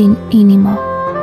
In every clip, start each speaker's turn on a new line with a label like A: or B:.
A: din inimă.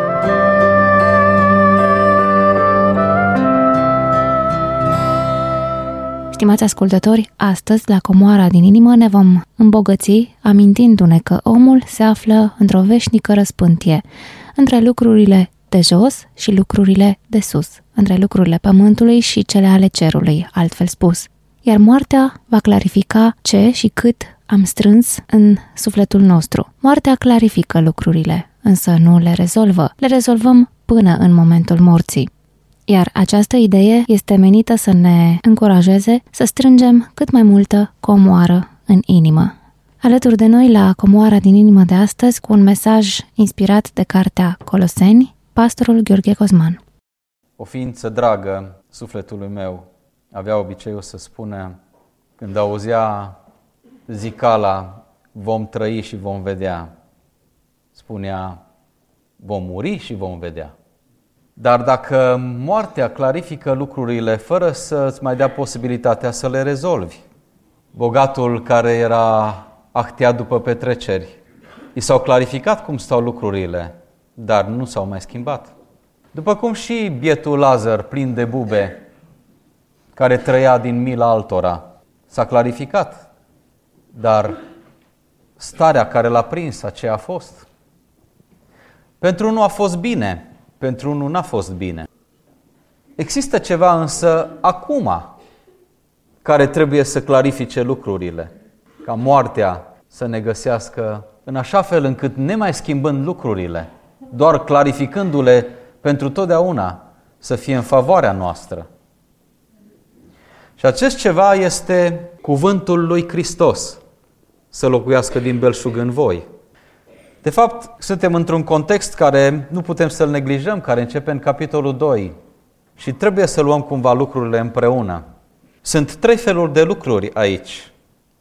A: Stimați ascultători, astăzi la Comoara din inimă ne vom îmbogăți amintindu-ne că omul se află într-o veșnică răspântie între lucrurile de jos și lucrurile de sus, între lucrurile pământului și cele ale cerului, altfel spus. Iar moartea va clarifica ce și cât am strâns în sufletul nostru. Moartea clarifică lucrurile, însă nu le rezolvă. Le rezolvăm până în momentul morții. Iar această idee este menită să ne încurajeze să strângem cât mai multă comoară în inimă. Alături de noi la Comoara din inimă de astăzi, cu un mesaj inspirat de cartea Coloseni, pastorul Gheorghe Cosman.
B: O ființă dragă sufletului meu avea obiceiul să spună, când auzea zicala vom trăi și vom vedea, spunea vom muri și vom vedea. Dar dacă moartea clarifică lucrurile fără să îți mai dea posibilitatea să le rezolvi, bogatul care era achteat după petreceri, i s-au clarificat cum stau lucrurile, dar nu s-au mai schimbat. După cum și bietul Lazar, plin de bube, care trăia din mila altora, s-a clarificat, dar starea care l-a prins, aceea a fost. Pentru unul a fost bine, pentru unul n-a fost bine. Există ceva însă acum care trebuie să clarifice lucrurile, ca moartea să ne găsească în așa fel încât, nemai schimbând lucrurile, doar clarificându-le pentru totdeauna, să fie în favoarea noastră. Și acest ceva este cuvântul lui Hristos să locuiască din belșug în voi. De fapt, suntem într-un context care nu putem să-l neglijăm, care începe în capitolul 2 și trebuie să luăm cumva lucrurile împreună. Sunt 3 feluri de lucruri aici.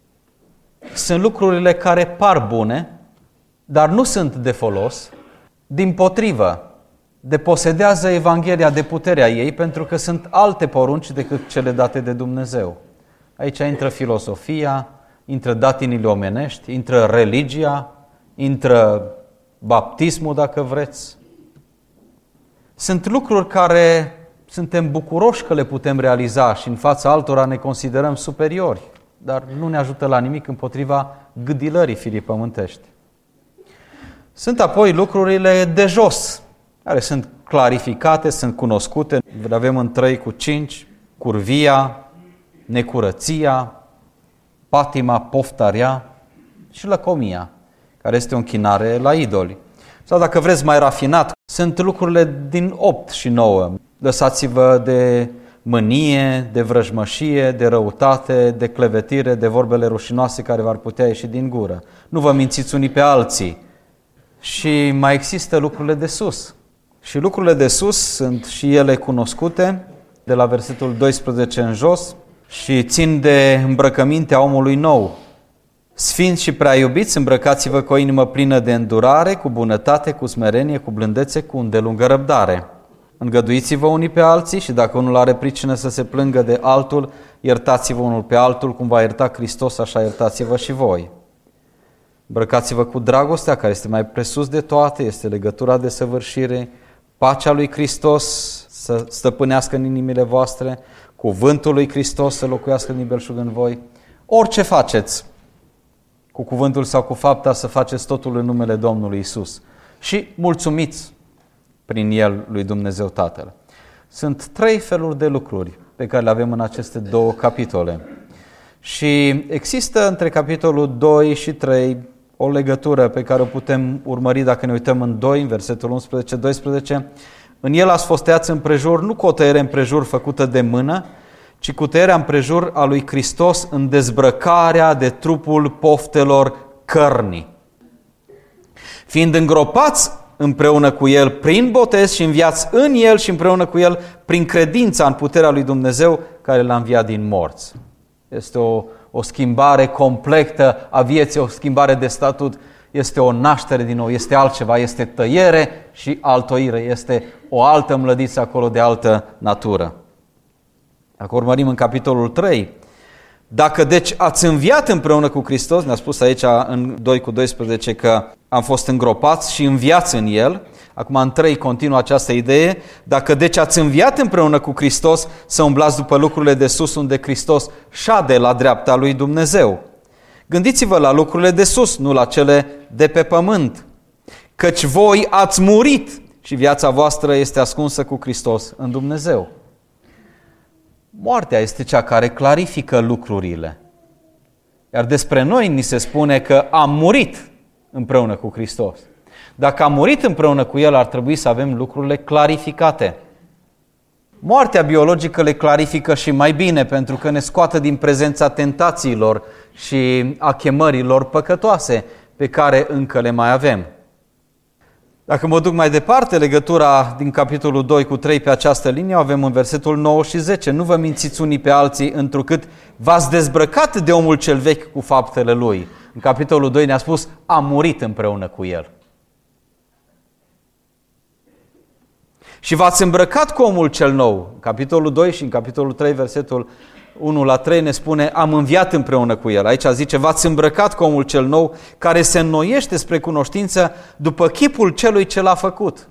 B: Sunt lucrurile care par bune, dar nu sunt de folos. Dimpotrivă, deposedează Evanghelia de puterea ei, pentru că sunt alte porunci decât cele date de Dumnezeu. Aici intră filosofia, intră datinile omenești, intră religia, intră baptismul, dacă vreți. Sunt lucruri care suntem bucuroși că le putem realiza și în fața altora ne considerăm superiori, dar nu ne ajută la nimic împotriva gâdilării firii pământești. Sunt apoi lucrurile de jos, care sunt clarificate, sunt cunoscute. Le avem în 3:5, curvia, necurăția, patima, poftarea și lăcomia, care este o închinare la idoli. Sau dacă vreți mai rafinat, sunt lucrurile din 8 și 9. Lăsați-vă de mânie, de vrăjmășie, de răutate, de clevetire, de vorbele rușinoase care v-ar putea ieși din gură. Nu vă mințiți unii pe alții. Și mai există lucrurile de sus. Și lucrurile de sus sunt și ele cunoscute, de la versetul 12 în jos, și țin de îmbrăcămintea omului nou. Sfinți și prea iubiți, îmbrăcați-vă cu o inimă plină de îndurare, cu bunătate, cu smerenie, cu blândețe, cu îndelungă răbdare. Îngăduiți-vă unii pe alții și dacă unul are pricină să se plângă de altul, iertați-vă unul pe altul, cum va ierta Hristos, așa iertați-vă și voi. Îmbrăcați-vă cu dragostea, care este mai presus de toate, este legătura de săvârșire, pacea lui Hristos să stăpânească în inimile voastre, cuvântul lui Hristos să locuiască din belșug în voi. Orice faceți, cu cuvântul sau cu fapta, să faceți totul în numele Domnului Isus și mulțumiți prin El lui Dumnezeu Tatăl. Sunt 3 feluri de lucruri pe care le avem în aceste 2 capitole. Și există între capitolul 2 și 3 o legătură pe care o putem urmări dacă ne uităm în 2, în versetul 11-12. În el ați fost tăiați împrejur, nu cu o tăiere împrejur făcută de mână, ci cu tăierea împrejur a lui Hristos în dezbrăcarea de trupul poftelor cărnii. Fiind îngropați împreună cu El prin botez și înviați în El și împreună cu El prin credința în puterea lui Dumnezeu care l-a înviat din morți. Este o schimbare completă a vieții, o schimbare de statut, este o naștere din nou, este altceva, este tăiere și altoire, este o altă mlădiță acolo de altă natură. Dacă urmărim în capitolul 3, dacă deci ați înviat împreună cu Hristos, ne-a spus aici în 2:12 că am fost îngropați și înviați în El. Acum în 3 continuă această idee. Dacă deci ați înviat împreună cu Hristos, să umblați după lucrurile de sus, unde Hristos șade la dreapta lui Dumnezeu. Gândiți-vă la lucrurile de sus, nu la cele de pe pământ. Căci voi ați murit și viața voastră este ascunsă cu Hristos în Dumnezeu. Moartea este cea care clarifică lucrurile. Iar despre noi ni se spune că am murit împreună cu Hristos. Dacă am murit împreună cu El, ar trebui să avem lucrurile clarificate. Moartea biologică le clarifică și mai bine, pentru că ne scoate din prezența tentațiilor și a chemărilor păcătoase pe care încă le mai avem. Dacă mă duc mai departe, legătura din capitolul 2 cu 3 pe această linie o avem în versetul 9 și 10. Nu vă mințiți unii pe alții, întrucât v-ați dezbrăcat de omul cel vechi cu faptele lui. În capitolul 2 ne-a spus, am murit împreună cu el. Și v-ați îmbrăcat cu omul cel nou. În capitolul 2 și în capitolul 3, versetul 1 la 3 ne spune, am înviat împreună cu el. Aici zice, v-ați îmbrăcat cu omul cel nou, care se înnoiește spre cunoștință după chipul celui ce l-a făcut.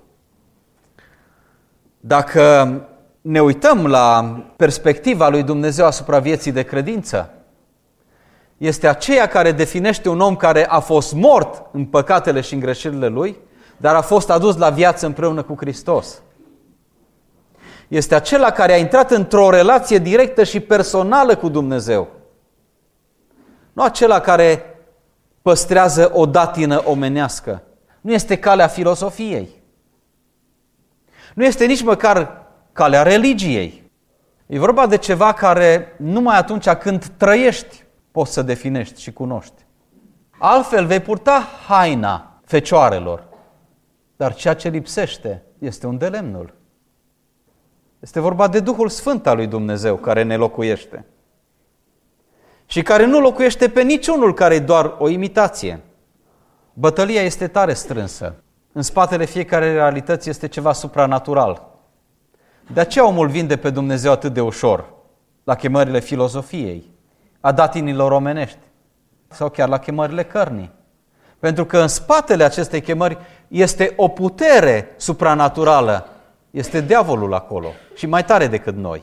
B: Dacă ne uităm la perspectiva lui Dumnezeu asupra vieții de credință, este aceea care definește un om care a fost mort în păcatele și în greșelile lui, dar a fost adus la viață împreună cu Hristos. Este acela care a intrat într-o relație directă și personală cu Dumnezeu. Nu acela care păstrează o datină omenească. Nu este calea filosofiei. Nu este nici măcar calea religiei. E vorba de ceva care numai atunci când trăiești poți să definești și cunoști. Altfel vei purta haina fecioarelor, dar ceea ce lipsește este un de lemnul. Este vorba de Duhul Sfânt al lui Dumnezeu care ne locuiește și care nu locuiește pe niciunul care e doar o imitație. Bătălia este tare strânsă. În spatele fiecare realități este ceva supranatural. De aceea omul vinde pe Dumnezeu atât de ușor la chemările filozofiei, a datinilor omenești sau chiar la chemările cărnii. Pentru că în spatele acestei chemări este o putere supranaturală. Este diavolul acolo și mai tare decât noi.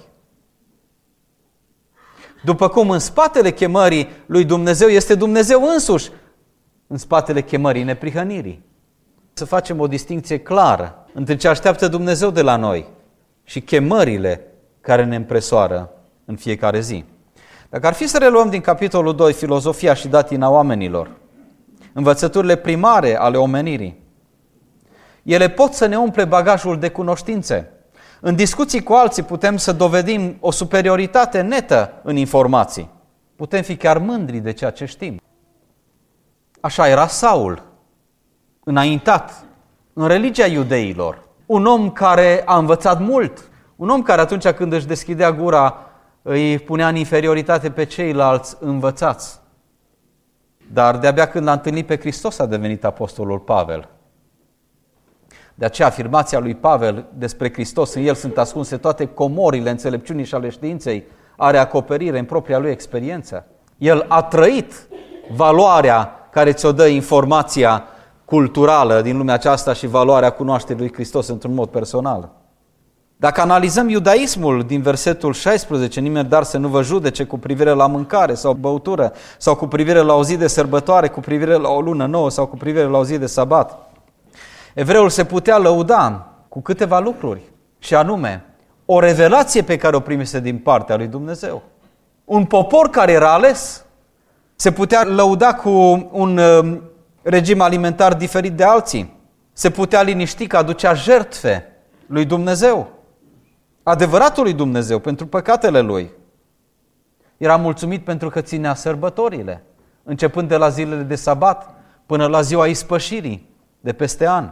B: După cum în spatele chemării lui Dumnezeu este Dumnezeu însuși, în spatele chemării neprihănirii. Să facem o distincție clară între ce așteaptă Dumnezeu de la noi și chemările care ne împresoară în fiecare zi. Dacă ar fi să reluăm din capitolul 2 filozofia și datina oamenilor, învățăturile primare ale omenirii, ele pot să ne umple bagajul de cunoștințe. În discuții cu alții putem să dovedim o superioritate netă în informații. Putem fi chiar mândri de ceea ce știm. Așa era Saul, înaintat în religia iudeilor. Un om care a învățat mult. Un om care atunci când își deschidea gura îi punea în inferioritate pe ceilalți învățați. Dar de-abia când l-a întâlnit pe Hristos a devenit apostolul Pavel. De aceea afirmația lui Pavel despre Hristos, în el sunt ascunse toate comorile înțelepciunii și ale științei, are acoperire în propria lui experiență. El a trăit valoarea care ți-o dă informația culturală din lumea aceasta și valoarea cunoașterii lui Hristos într-un mod personal. Dacă analizăm iudaismul din versetul 16, nimeni dar să nu vă judece cu privire la mâncare sau băutură, sau cu privire la o zi de sărbătoare, cu privire la o lună nouă sau cu privire la o zi de sabat. Evreul se putea lăuda cu câteva lucruri, și anume o revelație pe care o primise din partea lui Dumnezeu. Un popor care era ales se putea lăuda cu un regim alimentar diferit de alții. Se putea liniști că aducea jertfe lui Dumnezeu, adevăratul lui Dumnezeu, pentru păcatele lui. Era mulțumit pentru că ținea sărbătorile, începând de la zilele de sabat până la ziua ispășirii de peste an.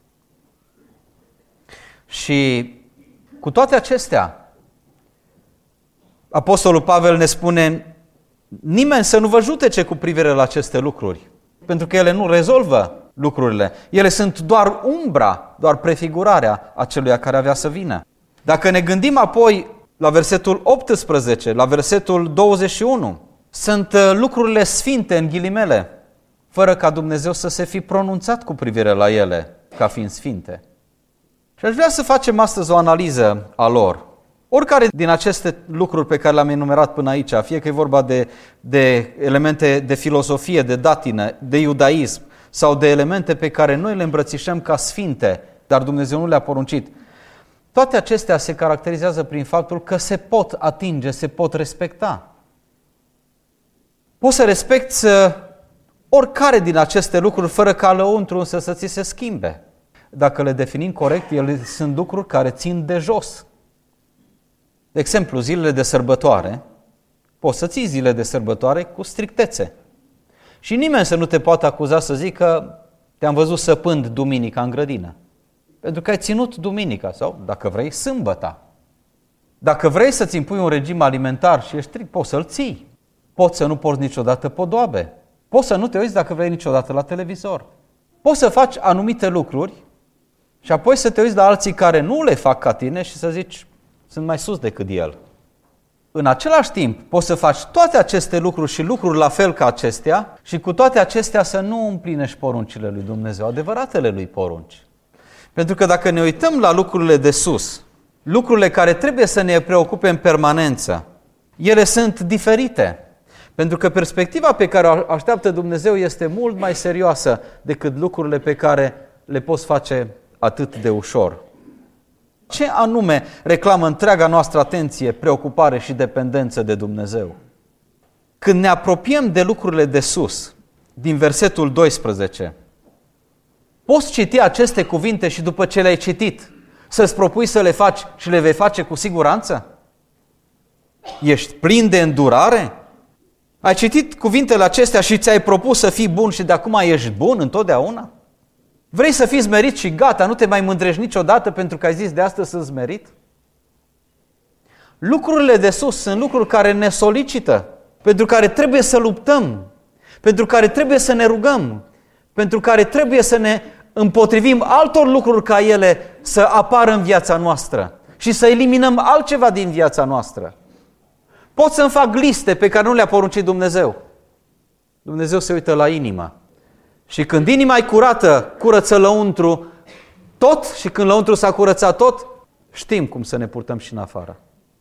B: Și cu toate acestea, apostolul Pavel ne spune, nimeni să nu vă judece cu privire la aceste lucruri, pentru că ele nu rezolvă lucrurile. Ele sunt doar umbra, doar prefigurarea aceluia care avea să vină. Dacă ne gândim apoi la versetul 18, la versetul 21, sunt lucrurile sfinte în ghilimele. fără ca Dumnezeu să se fi pronunțat cu privire la ele ca fiind sfinte. Și aș vrea să facem astăzi o analiză a lor. Oricare din aceste lucruri pe care le-am enumerat până aici, fie că e vorba de elemente de filozofie, de datină, de iudaism sau de elemente pe care noi le îmbrățișăm ca sfinte, dar Dumnezeu nu le-a poruncit, toate acestea se caracterizează prin faptul că se pot atinge, se pot respecta. Poți să respecti oricare din aceste lucruri fără ca lăuntru însă să ți se schimbe. Dacă le definim corect, ele sunt lucruri care țin de jos. De exemplu, zilele de sărbătoare, poți să ții zile de sărbătoare cu strictețe. Și nimeni să nu te poată acuza să zică te-am văzut săpând duminica în grădină. Pentru că ai ținut duminica sau, dacă vrei, sâmbăta. Dacă vrei să-ți impui un regim alimentar și ești strict, poți să-l ții. Poți să nu porți niciodată podoabe. Poți să nu te uiți dacă vrei niciodată la televizor. Poți să faci anumite lucruri și apoi să te uiți la alții care nu le fac ca tine și să zici, sunt mai sus decât el. În același timp, poți să faci toate aceste lucruri și lucruri la fel ca acestea și cu toate acestea să nu împlinești poruncile lui Dumnezeu, adevăratele lui porunci. Pentru că dacă ne uităm la lucrurile de sus, lucrurile care trebuie să ne preocupe în permanență, ele sunt diferite. Pentru că perspectiva pe care o așteaptă Dumnezeu este mult mai serioasă decât lucrurile pe care le poți face atât de ușor. Ce anume reclamă întreaga noastră atenție, preocupare și dependență de Dumnezeu? Când ne apropiem de lucrurile de sus, din versetul 12, poți citi aceste cuvinte și după ce le-ai citit, să-ți propui să le faci și le vei face cu siguranță? Ești plin de îndurare? Ai citit cuvintele acestea și ți-ai propus să fii bun și de acum ești bun întotdeauna? Vrei să fii smerit și gata, nu te mai mândrești niciodată pentru că ai zis de astăzi sunt smerit? Lucrurile de sus sunt lucruri care ne solicită, pentru care trebuie să luptăm, pentru care trebuie să ne rugăm, pentru care trebuie să ne împotrivim altor lucruri ca ele să apară în viața noastră și să eliminăm altceva din viața noastră. Pot să-mi fac liste pe care nu le-a poruncit Dumnezeu. Dumnezeu se uită la inimă. Și când inima e curată, curăță lăuntru tot și când lăuntru s-a curățat tot, știm cum să ne purtăm și în afară.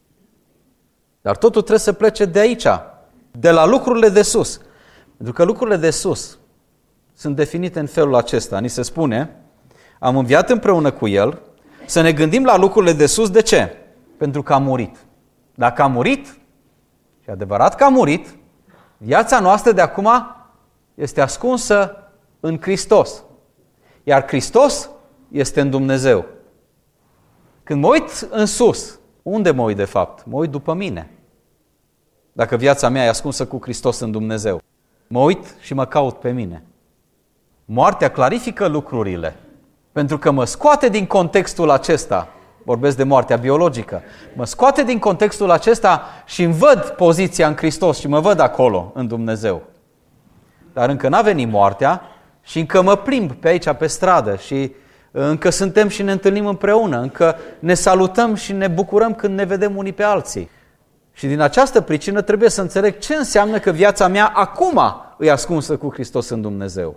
B: Dar totul trebuie să plece de aici, de la lucrurile de sus. Pentru că lucrurile de sus sunt definite în felul acesta. Ni se spune, am înviat împreună cu El să ne gândim la lucrurile de sus. De ce? Pentru că a murit. Dacă a murit, și adevărat că a murit, viața noastră de acum este ascunsă în Hristos. Iar Hristos este în Dumnezeu. Când mă uit în sus, unde mă uit de fapt? Mă uit după mine. Dacă viața mea e ascunsă cu Hristos în Dumnezeu, mă uit și mă caut pe mine. Moartea clarifică lucrurile, pentru că mă scoate din contextul acesta, vorbesc de moartea biologică, mă scoate din contextul acesta și îmi văd poziția în Hristos și mă văd acolo, în Dumnezeu. Dar încă n-a venit moartea și încă mă plimb pe aici, pe stradă și încă suntem și ne întâlnim împreună, încă ne salutăm și ne bucurăm când ne vedem unii pe alții. Și din această pricină trebuie să înțeleg ce înseamnă că viața mea acum e ascunsă cu Hristos în Dumnezeu.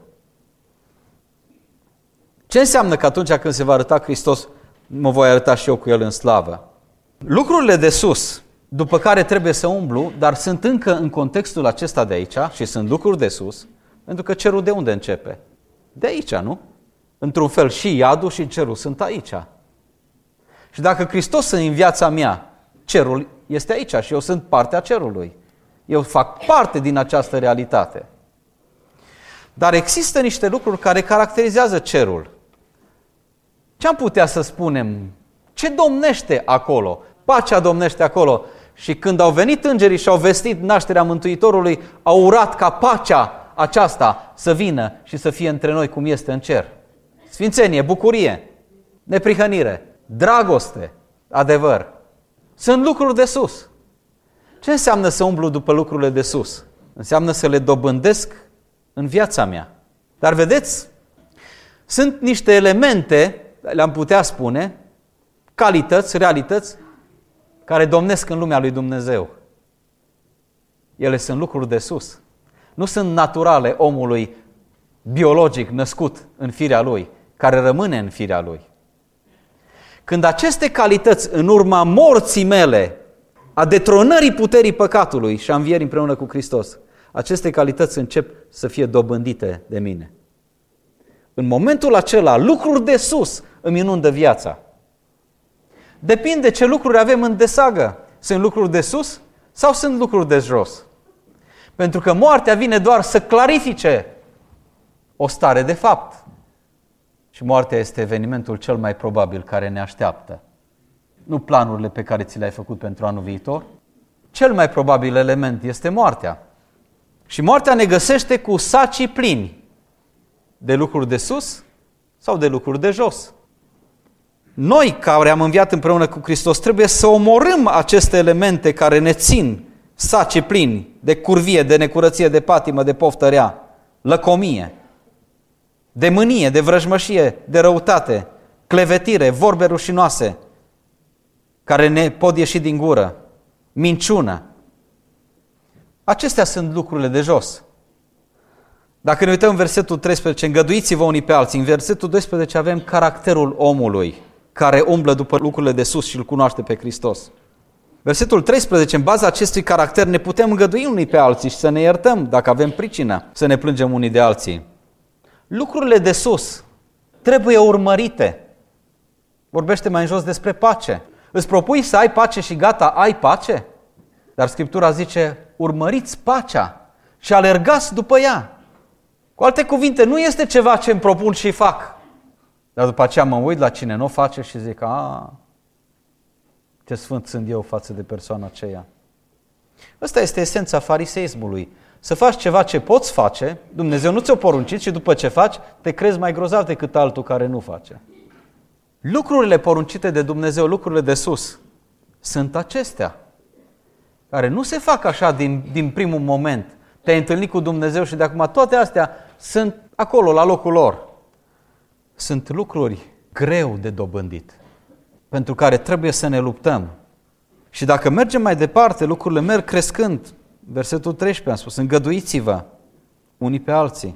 B: Ce înseamnă că atunci când se va arăta Hristos, mă voi arăta și eu cu El în slavă? Lucrurile de sus, după care trebuie să umblu, dar sunt încă în contextul acesta de aici și sunt lucruri de sus, pentru că cerul de unde începe? De aici, nu? Într-un fel și iadul și cerul sunt aici. Și dacă Hristos sunt în viața mea, cerul este aici și eu sunt partea cerului. Eu fac parte din această realitate. Dar există niște lucruri care caracterizează cerul. Ce am putea să spunem? Ce domnește acolo? Pacea domnește acolo. Și când au venit îngerii și au vestit nașterea Mântuitorului, au urat ca pacea aceasta să vină și să fie între noi cum este în cer. Sfințenie, bucurie, neprihănire, dragoste, adevăr. Sunt lucruri de sus. Ce înseamnă să umblu după lucrurile de sus? Înseamnă să le dobândesc în viața mea. Dar vedeți, sunt niște elemente, le-am putea spune, calități, realități, care domnesc în lumea lui Dumnezeu. Ele sunt lucruri de sus. Nu sunt naturale omului biologic născut în firea lui, care rămâne în firea lui. Când aceste calități, în urma morții mele, a detronării puterii păcatului și a învierii împreună cu Hristos, aceste calități încep să fie dobândite de mine. În momentul acela, lucruri de sus îmi inundă viața. Depinde ce lucruri avem în desagă. Sunt lucruri de sus sau sunt lucruri de jos? Pentru că moartea vine doar să clarifice o stare de fapt. Și moartea este evenimentul cel mai probabil care ne așteaptă. Nu planurile pe care ți le-ai făcut pentru anul viitor. Cel mai probabil element este moartea. Și moartea ne găsește cu sacii plini de lucruri de sus sau de lucruri de jos. Noi, care am înviat împreună cu Hristos, trebuie să omorâm aceste elemente care ne țin sacii plini de curvie, de necurăție, de patimă, de poftă rea, lăcomie, de mânie, de vrăjmășie, de răutate, clevetire, vorbe rușinoase, care ne pot ieși din gură, minciună. Acestea sunt lucrurile de jos. Dacă ne uităm în versetul 13, îngăduiți-vă unii pe alții, în versetul 12 avem caracterul omului care umblă după lucrurile de sus și îl cunoaște pe Hristos. Versetul 13, în baza acestui caracter ne putem îngădui unii pe alții și să ne iertăm dacă avem pricină să ne plângem unii de alții. Lucrurile de sus trebuie urmărite. Vorbește mai în jos despre pace. Îți propui să ai pace și gata, ai pace? Dar Scriptura zice, urmăriți pacea și alergați după ea. Cu alte cuvinte, nu este ceva ce îmi propun și fac. Dar după aceea mă uit la cine nu o face și zic, ce sfânt sunt eu față de persoana aceea. Ăsta este esența fariseismului. Să faci ceva ce poți face, Dumnezeu nu ți-o poruncit și după ce faci, te crezi mai grozav decât altul care nu face. Lucrurile poruncite de Dumnezeu, lucrurile de sus, sunt acestea, care nu se fac așa din primul moment. Te-ai întâlnit cu Dumnezeu și de acum toate astea sunt acolo, la locul lor. Sunt lucruri greu de dobândit, pentru care trebuie să ne luptăm. Și dacă mergem mai departe, lucrurile merg crescând. Versetul 13 am spus, îngăduiți-vă unii pe alții.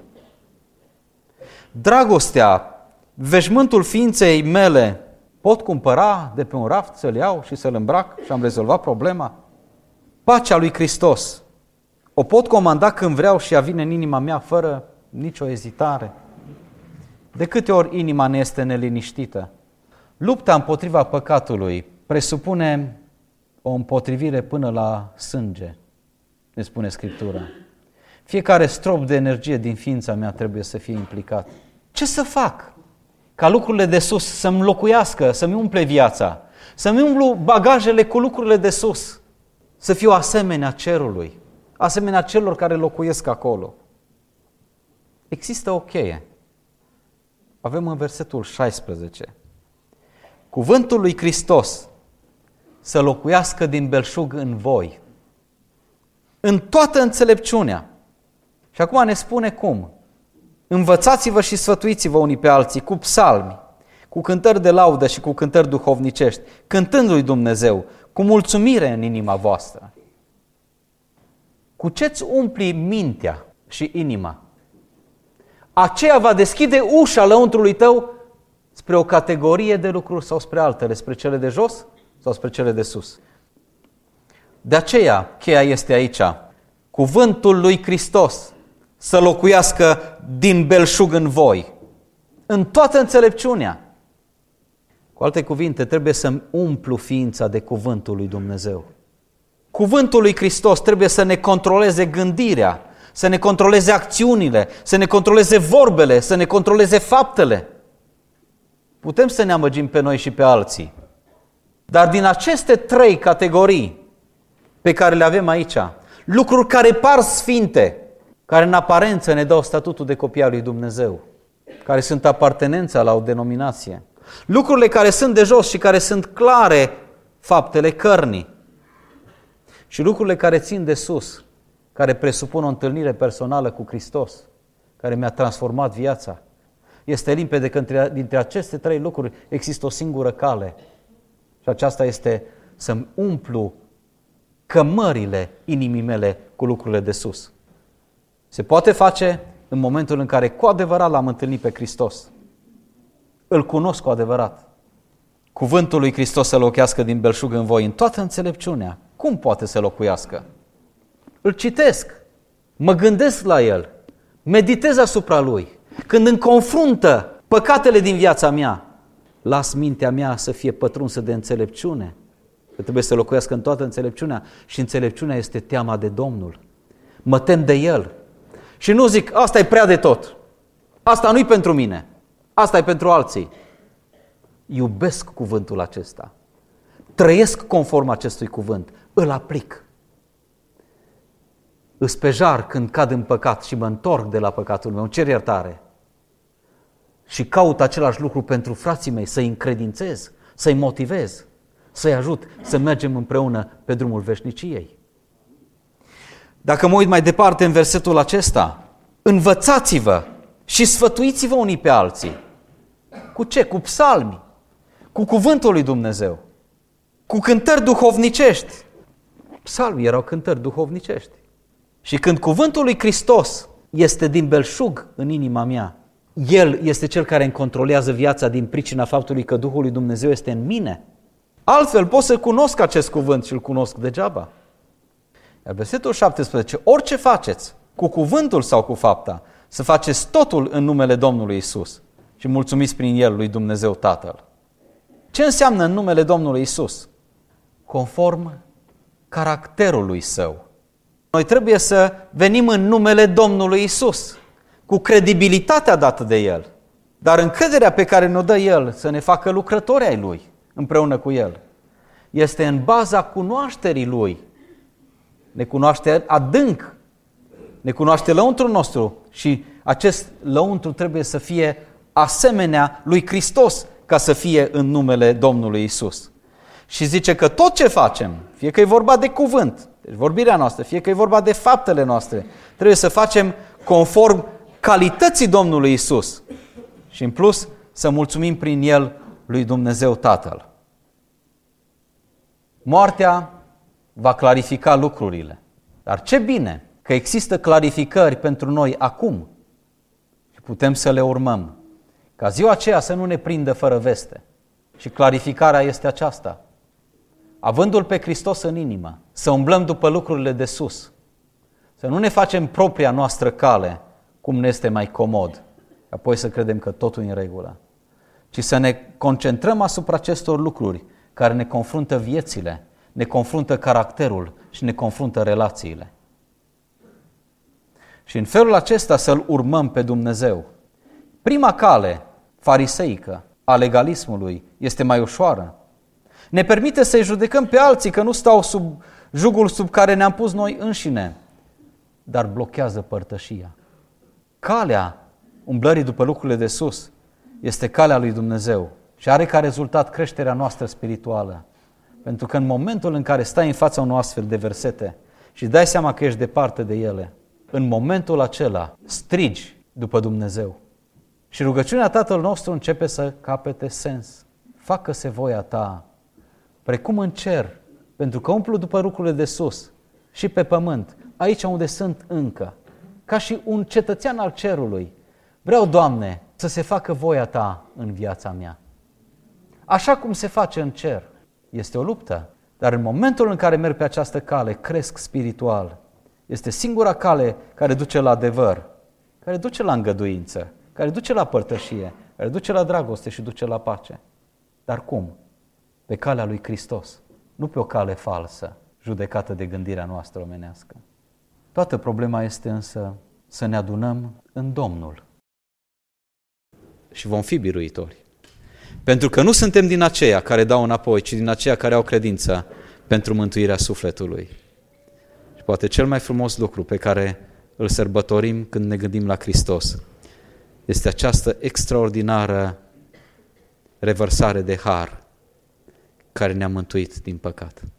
B: Dragostea, veșmântul ființei mele, pot cumpăra de pe un raft, să-l iau și să-l îmbrac și am rezolvat problema? Pacea lui Hristos o pot comanda când vreau și ea vine în inima mea fără nicio ezitare. De câte ori inima ne este neliniștită? Lupta împotriva păcatului presupune o împotrivire până la sânge, ne spune Scriptura. Fiecare strop de energie din ființa mea trebuie să fie implicat. Ce să fac? Ca lucrurile de sus să-mi locuiască, să-mi umple viața, să-mi umplu bagajele cu lucrurile de sus, să fiu asemenea cerului, asemenea celor care locuiesc acolo. Există o cheie. Avem în versetul 16. Cuvântul lui Hristos să locuiască din belșug în voi, în toată înțelepciunea. Și acum ne spune cum. Învățați-vă și sfătuiți-vă unii pe alții cu psalmi, cu cântări de laudă și cu cântări duhovnicești, cântând lui Dumnezeu, cu mulțumire în inima voastră. Cu ce-ți umpli mintea și inima? Aceea va deschide ușa lăuntrului tău spre o categorie de lucruri sau spre altele, spre cele de jos sau spre cele de sus. De aceea, cheia este aici. Cuvântul lui Hristos să locuiască din belșug în voi, în toată înțelepciunea. Cu alte cuvinte, trebuie să-mi umplu ființa de cuvântul lui Dumnezeu. Cuvântul lui Hristos trebuie să ne controleze gândirea, să ne controleze acțiunile, să ne controleze vorbele, să ne controleze faptele. Putem să ne amăgim pe noi și pe alții. Dar din aceste trei categorii pe care le avem aici, lucruri care par sfinte, care în aparență ne dau statutul de copii al lui Dumnezeu, care sunt apartenența la o denominație, lucrurile care sunt de jos și care sunt clare, faptele cărnii, și lucrurile care țin de sus, care presupun o întâlnire personală cu Hristos, care mi-a transformat viața. Este limpede că dintre aceste trei lucruri există o singură cale. Și aceasta este să-mi umplu cămările inimii mele cu lucrurile de sus. Se poate face în momentul în care cu adevărat l-am întâlnit pe Hristos. Îl cunosc cu adevărat. Cuvântul lui Hristos să locuiască din belșug în voi, în toată înțelepciunea. Cum poate să locuiască? Îl citesc, mă gândesc la el, meditez asupra lui. Când îmi confruntă păcatele din viața mea, las mintea mea să fie pătrunsă de înțelepciune. Că trebuie să locuiască în toată înțelepciunea și înțelepciunea este teama de Domnul. Mă tem de El. Și nu zic, asta e prea de tot. Asta nu-i pentru mine. Asta e pentru alții. Iubesc cuvântul acesta. Trăiesc conform acestui cuvânt. Îl aplic. Îs pe jar când cad în păcat și mă întorc de la păcatul meu, îmi cer iertare. Și caut același lucru pentru frații mei, să-i încredințez, să-i motivez, să-i ajut să mergem împreună pe drumul veșniciei. Dacă mă uit mai departe în versetul acesta, învățați-vă și sfătuiți-vă unii pe alții. Cu ce? Cu psalmi, cu cuvântul lui Dumnezeu, cu cântări duhovnicești. Psalmii erau cântări duhovnicești. Și când cuvântul lui Hristos este din belșug în inima mea, El este Cel care îmi controlează viața din pricina faptului că Duhul lui Dumnezeu este în mine. Altfel pot să cunosc acest cuvânt și îl cunosc degeaba. Iar versetul 17, orice faceți, cu cuvântul sau cu fapta, să faceți totul în numele Domnului Isus și mulțumiți prin El lui Dumnezeu Tatăl. Ce înseamnă în numele Domnului Isus? Conform caracterului Său. Noi trebuie să venim în numele Domnului Isus, cu credibilitatea dată de El, dar încrederea pe care ne-o dă El să ne facă lucrători ai Lui, împreună cu El, este în baza cunoașterii Lui. Ne cunoaște adânc, ne cunoaște lăuntrul nostru și acest lăuntru trebuie să fie asemenea lui Hristos ca să fie în numele Domnului Isus. Și zice că tot ce facem, fie că e vorba de cuvânt, deci vorbirea noastră, fie că e vorba de faptele noastre, trebuie să facem conform calității Domnului Isus și în plus să mulțumim prin El lui Dumnezeu Tatăl. Moartea va clarifica lucrurile, dar ce bine că există clarificări pentru noi acum și putem să le urmăm, ca ziua aceea să nu ne prindă fără veste. Și clarificarea este aceasta: avându-L pe Hristos în inimă, să umblăm după lucrurile de sus, să nu ne facem propria noastră cale, cum ne este mai comod, apoi să credem că totul e în regulă, ci să ne concentrăm asupra acestor lucruri care ne confruntă viețile, ne confruntă caracterul și ne confruntă relațiile. Și în felul acesta să-L urmăm pe Dumnezeu. Prima cale fariseică a legalismului este mai ușoară. Ne permite să-i judecăm pe alții că nu stau sub jugul sub care ne-am pus noi înșine, dar blochează părtășia. Calea umblării după lucrurile de sus este calea lui Dumnezeu și are ca rezultat creșterea noastră spirituală. Pentru că în momentul în care stai în fața unor astfel de versete și dai seama că ești departe de ele, în momentul acela strigi după Dumnezeu. Și rugăciunea Tatăl nostru începe să capete sens. Facă-se voia ta, precum în cer, pentru că umplu după lucrurile de sus și pe pământ, aici unde sunt încă, ca și un cetățean al cerului. Vreau, Doamne, să se facă voia ta în viața mea. Așa cum se face în cer. Este o luptă, dar în momentul în care merg pe această cale, cresc spiritual. Este singura cale care duce la adevăr, care duce la îngăduință, care duce la părtășie, care duce la dragoste și duce la pace. Dar cum? Pe calea lui Hristos, nu pe o cale falsă, judecată de gândirea noastră omenească. Toată problema este însă să ne adunăm în Domnul și vom fi biruitori. Pentru că nu suntem din aceia care dau înapoi, ci din aceia care au credință pentru mântuirea sufletului. Și poate cel mai frumos lucru pe care îl sărbătorim când ne gândim la Hristos este această extraordinară revărsare de har care ne-a mântuit din păcat.